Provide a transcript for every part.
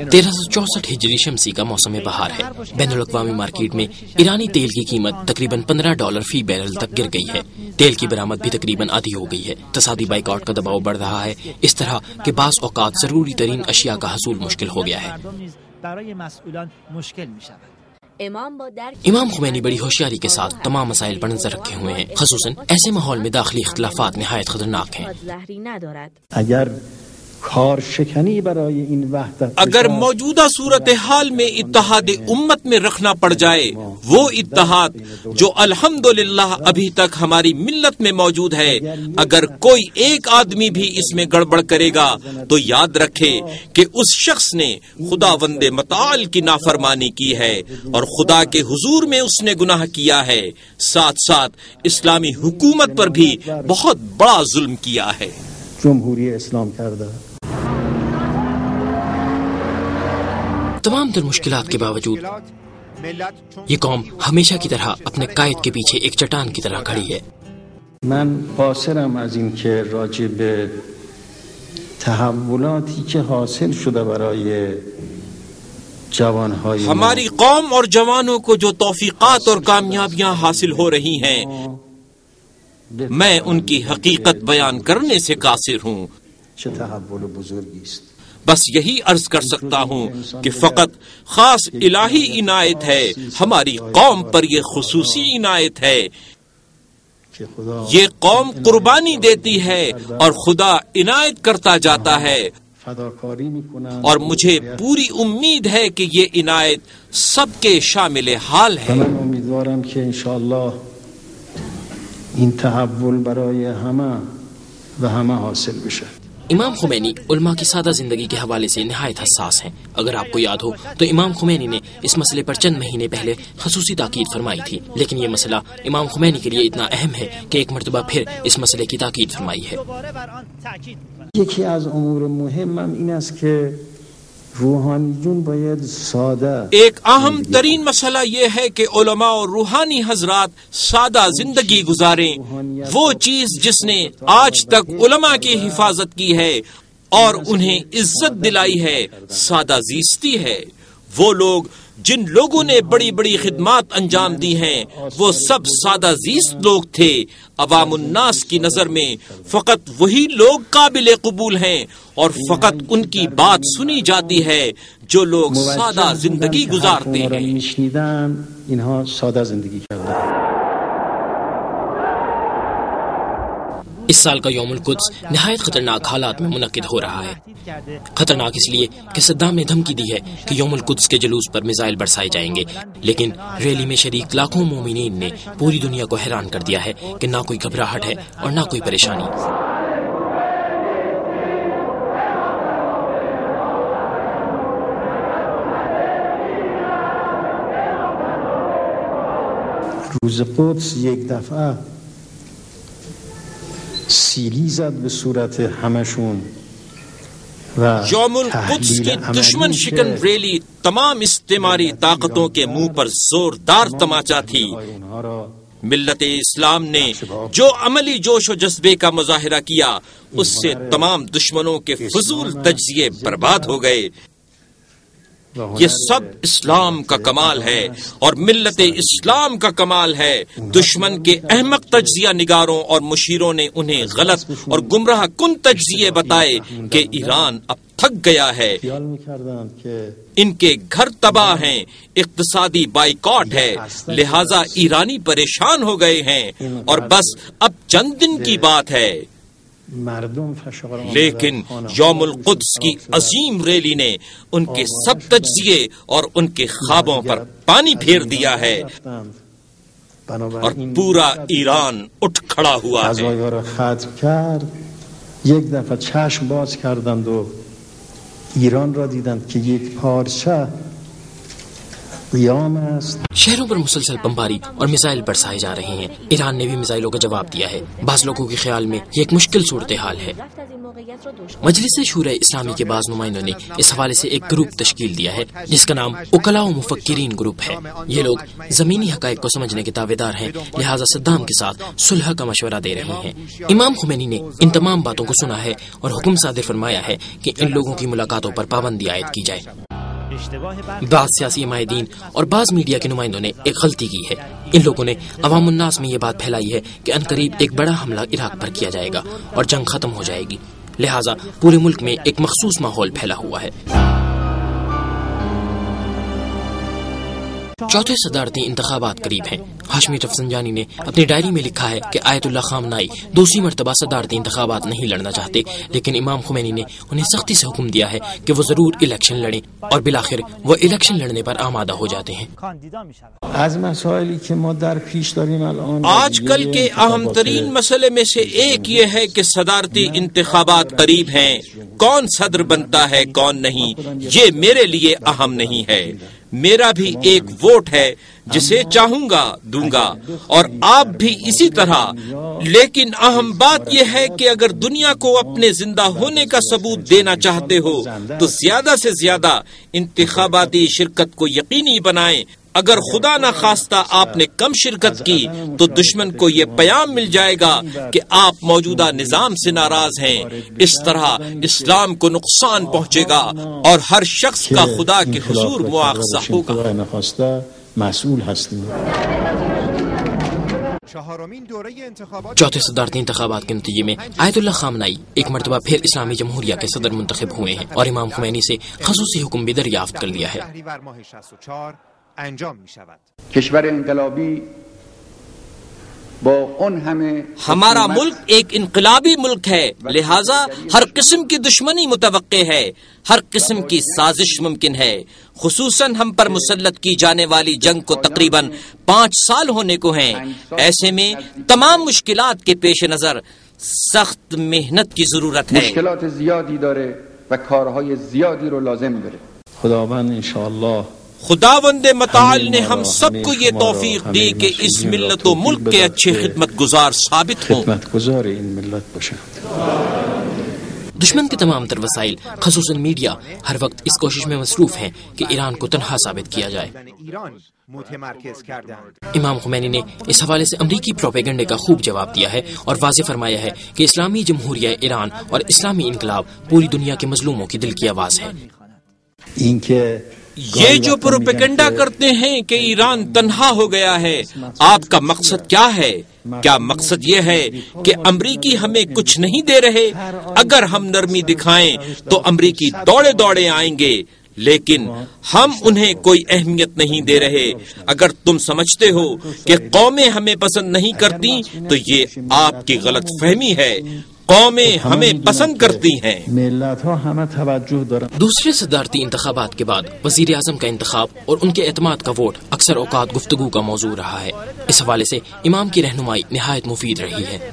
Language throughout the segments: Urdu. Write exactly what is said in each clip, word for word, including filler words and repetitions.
تیرہ سو چونسٹھ ہجری شمسی کا موسم بہار ہے۔ بین الاقوامی مارکیٹ میں ایرانی تیل کی قیمت تقریباً پندرہ ڈالر فی بیرل تک گر گئی ہے۔ تیل کی برآمد بھی تقریباً آدھی ہو گئی ہے۔ اقتصادی بائیکاٹ کا دباؤ بڑھ رہا ہے، اس طرح کہ بعض اوقات ضروری ترین اشیاء کا حصول مشکل ہو گیا ہے۔ امام خمینی بڑی ہوشیاری کے ساتھ تمام مسائل پر نظر رکھے ہوئے ہیں، خصوصاً ایسے ماحول میں داخلی اختلافات نہایت خطرناک ہیں۔ اگر اگر موجودہ صورتحال میں اتحاد امت میں رکھنا پڑ جائے، وہ اتحاد جو الحمدللہ ابھی تک ہماری ملت میں موجود ہے، اگر کوئی ایک آدمی بھی اس میں گڑبڑ کرے گا تو یاد رکھے کہ اس شخص نے خداوند متعال کی نافرمانی کی ہے اور خدا کے حضور میں اس نے گناہ کیا ہے، ساتھ ساتھ اسلامی حکومت پر بھی بہت بڑا ظلم کیا ہے۔ جمہوری اسلام کردہ تمام تر مشکلات کے باوجود یہ قوم ہمیشہ کی طرح اپنے قائد کے پیچھے ایک چٹان کی طرح کھڑی ہے۔ من قاصرم از این که راجع به تحولاتی که حاصل شده برای جوانهای ہماری قوم اور جوانوں کو جو توفیقات اور کامیابیاں حاصل ہو رہی ہیں، میں ان کی حقیقت بیان کرنے سے قاصر ہوں۔ چه تحول بزرگی است۔ بس یہی عرض کر سکتا ہوں کہ فقط خاص الہی عنایت ہے، ہماری قوم پر یہ خصوصی عنایت ہے۔ یہ قوم قربانی دیتی ہے اور خدا عنایت کرتا جاتا ہے، اور مجھے پوری امید ہے کہ یہ عنایت سب کے شامل حال ہے۔ من امیدوارم که انشاءالله این تحول برای همه و همه حاصل بشه۔ امام خمینی علماء کی سادہ زندگی کے حوالے سے نہایت حساس ہیں۔ اگر آپ کو یاد ہو تو امام خمینی نے اس مسئلے پر چند مہینے پہلے خصوصی تاکید فرمائی تھی، لیکن یہ مسئلہ امام خمینی کے لیے اتنا اہم ہے کہ ایک مرتبہ پھر اس مسئلے کی تاکید فرمائی ہے۔ یکی از امور مهمم این است که روحانیون باید ساده ایک اہم ترین مسئلہ یہ ہے کہ علماء اور روحانی حضرات سادہ زندگی گزاریں۔ وہ چیز جس نے آج تک علماء کی حفاظت کی ہے اور انہیں عزت دلائی ہے، سادہ زیستی ہے۔ وہ لوگ جن لوگوں نے بڑی بڑی خدمات انجام دی ہیں، وہ سب سادہ زیست لوگ تھے۔ عوام الناس کی نظر میں فقط وہی لوگ قابل قبول ہیں اور فقط ان کی بات سنی جاتی ہے جو لوگ سادہ زندگی گزارتے ہیں۔ اینها ساده زندگی کردن۔ اس سال کا یوم القدس نہایت خطرناک حالات میں منعقد ہو رہا ہے۔ خطرناک اس لیے کہ صدام نے دھمکی دی ہے کہ یوم القدس کے جلوس پر میزائل برسائے جائیں گے، لیکن ریلی میں شریک لاکھوں مومنین نے پوری دنیا کو حیران کر دیا ہے کہ نہ کوئی گھبراہٹ ہے اور نہ کوئی پریشانی۔ روز قدس یک دفعه سیلی زد به صورت همشون و یوم القدس کی دشمن شکن ریلی تمام استعماری طاقتوں کے منہ پر زوردار تماچا تھی۔ ملت اسلام نے جو عملی جوش و جذبے کا مظاہرہ کیا، اس سے تمام دشمنوں کے فضول تجزیے برباد ہو گئے۔ یہ سب اسلام کا کمال ہے اور ملت اسلام کا کمال ہے۔ دشمن کے احمق تجزیہ نگاروں اور مشیروں نے انہیں غلط اور گمراہ کن تجزیے بتائے کہ ایران اب تھک گیا ہے، ان کے گھر تباہ ہیں، اقتصادی بائیکاٹ ہے، لہذا ایرانی پریشان ہو گئے ہیں اور بس اب چند دن کی بات ہے۔ لیکن یوم القدس کی عظیم ریلی نے ان کے سب تجزیے اور ان کے خوابوں پر پانی پھیر دیا ہے اور پورا ایران اٹھ کھڑا ہوا ہے۔ یک دفعه چشم باز کردند و ایران را دیدند که یک پارچه قیام است۔ شہروں پر مسلسل بمباری اور میزائل برسائے جا رہے ہیں۔ ایران نے بھی میزائلوں کا جواب دیا ہے۔ بعض لوگوں کے خیال میں یہ ایک مشکل صورتحال ہے۔ مجلس شورا اسلامی کے بعض نمائندوں نے اس حوالے سے ایک گروپ تشکیل دیا ہے جس کا نام وکلاء و مفکرین گروپ ہے۔ یہ لوگ زمینی حقائق کو سمجھنے کے دعوے دار ہیں، لہٰذا صدام کے ساتھ صلح کا مشورہ دے رہے ہیں۔ امام خمینی نے ان تمام باتوں کو سنا ہے اور حکم صادر فرمایا ہے کہ ان لوگوں کی ملاقاتوں پر پابندی عائد کی جائے۔ بعض سیاسی عمائدین اور بعض میڈیا کے نمائندوں نے ایک غلطی کی ہے. ان لوگوں نے عوام الناس میں یہ بات پھیلائی ہے کہ عنقریب ایک بڑا حملہ عراق پر کیا جائے گا اور جنگ ختم ہو جائے گی، لہٰذا پورے ملک میں ایک مخصوص ماحول پھیلا ہوا ہے. چوتھے صدارتی انتخابات قریب ہیں. ہاشمی رفسنجانی نے اپنی ڈائری میں لکھا ہے کہ آیت اللہ خامنائی دوسری مرتبہ صدارتی انتخابات نہیں لڑنا چاہتے، لیکن امام خمینی نے انہیں سختی سے حکم دیا ہے کہ وہ ضرور الیکشن لڑیں، اور بالآخر وہ الیکشن لڑنے پر آمادہ ہو جاتے ہیں. آج کل کے اہم ترین مسئلے میں سے ایک یہ ہے کہ صدارتی انتخابات قریب ہیں. کون صدر بنتا ہے کون نہیں یہ میرے لیے اہم نہیں ہے. میرا بھی ایک ووٹ ہے جسے چاہوں گا دوں گا، اور آپ بھی اسی طرح. لیکن اہم بات یہ ہے کہ اگر دنیا کو اپنے زندہ ہونے کا ثبوت دینا چاہتے ہو تو زیادہ سے زیادہ انتخاباتی شرکت کو یقینی بنائیں. اگر خدا نہ خواستہ آپ نے کم شرکت کی تو دشمن کو یہ پیام مل جائے گا کہ آپ موجودہ نظام سے ناراض ہیں. اس طرح اسلام کو نقصان پہنچے گا اور ہر شخص کا خدا کے حضور مواخذہ ہوگا. چوتھے صدارتی انتخابات کے نتیجے میں آیت اللہ خامنائی ایک مرتبہ پھر اسلامی جمہوریہ کے صدر منتخب ہوئے ہیں اور امام خمینی سے خصوصی حکم بھی دریافت کر لیا ہے. انجام می شود. کشور انقلابی با اون ہمیں ہمارا ملک ایک انقلابی ملک ہے، لہٰذا ہر قسم کی دشمنی متوقع ہے، ہر قسم کی سازش ممکن ہے. خصوصاً ہم پر مسلط کی جانے والی جنگ کو تقریباً پانچ سال ہونے کو ہیں. ایسے میں تمام مشکلات کے پیش نظر سخت محنت کی ضرورت ہے. مشکلات زیادی داره و کارهای زیادی رو لازم داره. خداوند انشاءاللہ خداوند متعال نے ہم سب کو یہ توفیق دی کہ اس ملت و ملک کے اچھے خدمت گزار ثابت ہوں. دشمن کے تمام تر وسائل خصوصاً میڈیا ہر وقت اس کوشش میں مصروف ہیں کہ ایران کو تنہا ثابت کیا جائے. امام خمینی نے اس حوالے سے امریکی پروپیگنڈے کا خوب جواب دیا ہے اور واضح فرمایا ہے کہ اسلامی جمہوریہ ایران اور اسلامی انقلاب پوری دنیا کے مظلوموں کی دل کی آواز ہے. یہ جو پروپیگنڈا کرتے ہیں کہ ایران تنہا ہو گیا ہے، آپ کا مقصد کیا ہے؟ کیا مقصد یہ ہے کہ امریکی ہمیں کچھ نہیں دے رہے؟ اگر ہم نرمی دکھائیں تو امریکی دوڑے دوڑے آئیں گے، لیکن ہم انہیں کوئی اہمیت نہیں دے رہے. اگر تم سمجھتے ہو کہ قومیں ہمیں پسند نہیں کرتی تو یہ آپ کی غلط فہمی ہے. قومیں ہمیں پسند کرتی ہیں. دوسرے صدارتی انتخابات کے بعد وزیر اعظم کا انتخاب اور ان کے اعتماد کا ووٹ اکثر اوقات گفتگو کا موضوع رہا ہے. اس حوالے سے امام کی رہنمائی نہایت مفید رہی ہے.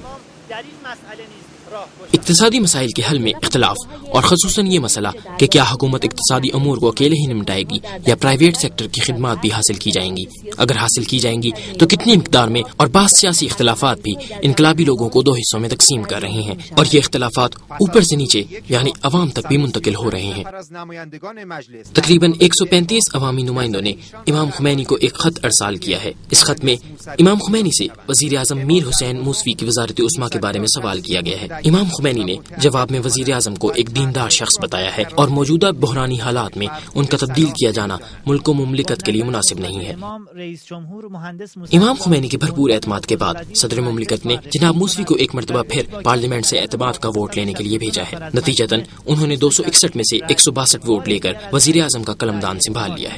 اقتصادی مسائل کے حل میں اختلاف اور خصوصاً یہ مسئلہ کہ کیا حکومت اقتصادی امور کو اکیلے ہی نمٹائے گی یا پرائیویٹ سیکٹر کی خدمات بھی حاصل کی جائیں گی، اگر حاصل کی جائیں گی تو کتنی مقدار میں، اور بعض سیاسی اختلافات بھی انقلابی لوگوں کو دو حصوں میں تقسیم کر رہے ہیں اور یہ اختلافات اوپر سے نیچے یعنی عوام تک بھی منتقل ہو رہے ہیں. تقریباً ایک سو پینتیس عوامی نمائندوں نے امام خمینی کو ایک خط ارسال کیا ہے. اس خط میں امام خمینی سے وزیر اعظم میر حسین موسوی کی وزارت عثمیٰ کے بارے میں سوال کیا گیا ہے. امام خمینی نے جواب میں وزیر اعظم کو ایک دیندار شخص بتایا ہے اور موجودہ بحرانی حالات میں ان کا تبدیل کیا جانا ملک و مملکت کے لیے مناسب نہیں ہے. امام خمینی کے بھرپور اعتماد کے بعد صدر مملکت نے جناب موسوی کو ایک مرتبہ پھر پارلیمنٹ سے اعتماد کا ووٹ لینے کے لیے بھیجا ہے. نتیجتاً انہوں نے دو سو اکسٹھ میں سے ایک سو باسٹھ ووٹ لے کر وزیر اعظم کا قلمدان سنبھال لیا ہے.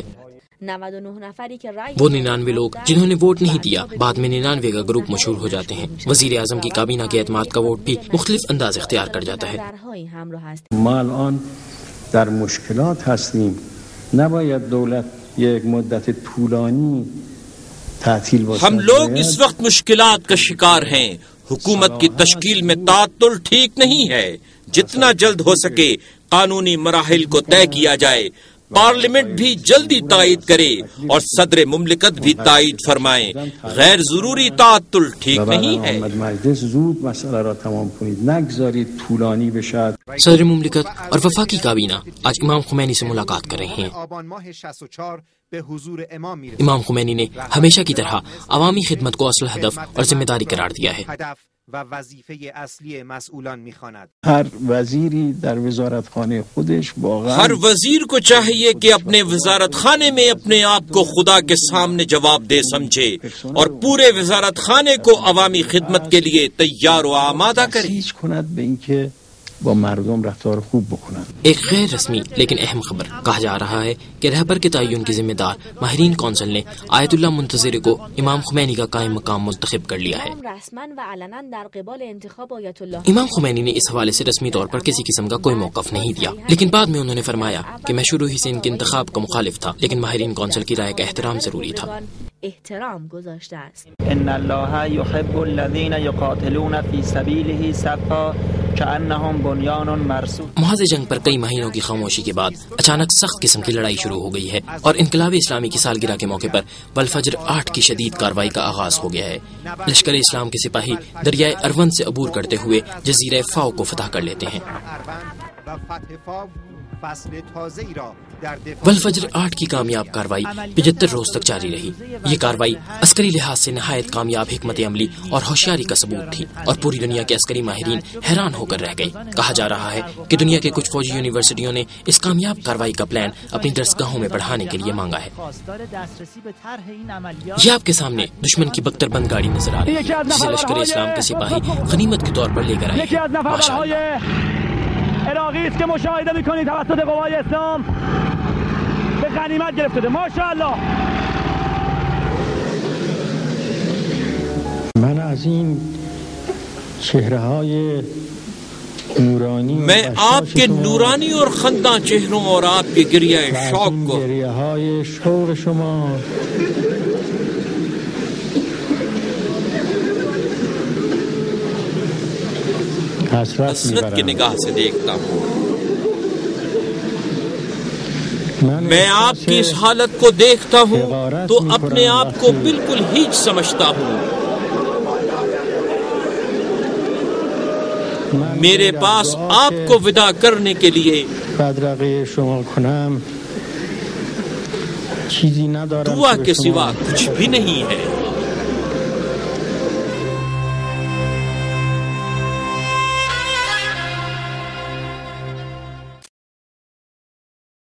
وہ ننانوے لوگ جنہوں نے ووٹ نہیں دیا بعد میں ننانوے کا گروپ مشہور ہو جاتے ہیں. وزیر اعظم کی کابینہ کے اعتماد کا ووٹ بھی مختلف انداز اختیار کر جاتا ہے. ما الان در مشکلات هستیم، نباید دولت یک مدت طولانی تعطیل باشه. ہم لوگ اس وقت مشکلات کا شکار ہیں. حکومت کی تشکیل میں تعطل ٹھیک نہیں ہے. جتنا جلد ہو سکے قانونی مراحل کو طے کیا جائے، پارلیمنٹ بھی جلدی تائید کرے اور صدر مملکت بھی تائید فرمائے. غیر ضروری تعطل ٹھیک نہیں ہے. صدر مملکت اور وفاقی کابینہ آج امام خمینی سے ملاقات کر رہے ہیں. امام خمینی نے ہمیشہ کی طرح عوامی خدمت کو اصل ہدف اور ذمہ داری قرار دیا ہے. و وظیفه اصلی مسئولان می‌خواند. هر وزیری در وزارتخانه خودش واقعا ہر وزیر کو چاہیے کہ اپنے وزارت خانے میں اپنے آپ کو خدا کے سامنے جواب دہ سمجھے اور پورے وزارت خانے کو عوامی خدمت کے لیے تیار و آمادہ کرے. تسیج کند به اینکه با مردم رفتار خوب بکنند. ایک غیر رسمی لیکن اہم خبر، کہا جا رہا ہے کہ رہبر کے تعین کی ذمہ دار ماہرین کونسل نے آیت اللہ منتظر کو امام خمینی کا قائم مقام منتخب کر لیا ہے. امام خمینی نے اس حوالے سے رسمی طور پر کسی قسم کا کوئی موقف نہیں دیا، لیکن بعد میں انہوں نے فرمایا کہ میں شروع ہی سے ان کے انتخاب کا مخالف تھا، لیکن ماہرین کونسل کی رائے کا احترام ضروری تھا. احترام گذاشته است. ان الله يحب الذين يقاتلون في سبيله صفا كأنهم بنيان مرصوص. محاذ جنگ پر کئی مہینوں کی خاموشی کے بعد اچانک سخت قسم کی لڑائی شروع ہو گئی ہے اور انقلاب اسلامی کی سالگرہ کے موقع پر والفجر آٹھ کی شدید کارروائی کا آغاز ہو گیا ہے. لشکر اسلام کے سپاہی دریائے اروند سے عبور کرتے ہوئے جزیرہ فاو کو فتح کر لیتے ہیں. والفجر آٹھ کی کامیاب کاروائی پچہتر روز تک جاری رہی. یہ کاروائی عسکری لحاظ سے نہایت کامیاب حکمت عملی اور ہوشیاری کا ثبوت تھی اور پوری دنیا کے عسکری ماہرین حیران ہو کر رہ گئے. کہا جا رہا ہے کہ دنیا کے کچھ فوجی یونیورسٹیوں نے اس کامیاب کاروائی کا پلان اپنی درسگاہوں میں پڑھانے کے لیے مانگا ہے. یہ آپ کے سامنے دشمن کی بختر بند گاڑی نظر آ رہی ہے جسے لشکر اسلام کے سپاہی غنیمت کے طور پر لے کر آئے ہیں. ماشاءاللہ. عراقی است که مشاهده میکنید توسط قوای اسلام به غنیمت گرفته شده. ماشاءالله. من از این چهره‌های نورانی میں آپ کے نورانی اور خنداں چہروں اور آپ کے گریہ شوق کو گریه‌های شوق شما حسرت کی نگاہ سے دیکھتا ہوں. میں آپ کی اس حالت کو دیکھتا ہوں تو اپنے آپ کو بالکل ہیچ سمجھتا ہوں. میرے پاس آپ کو وداع کرنے کے لیے دعا کے سوا کچھ بھی نہیں ہے.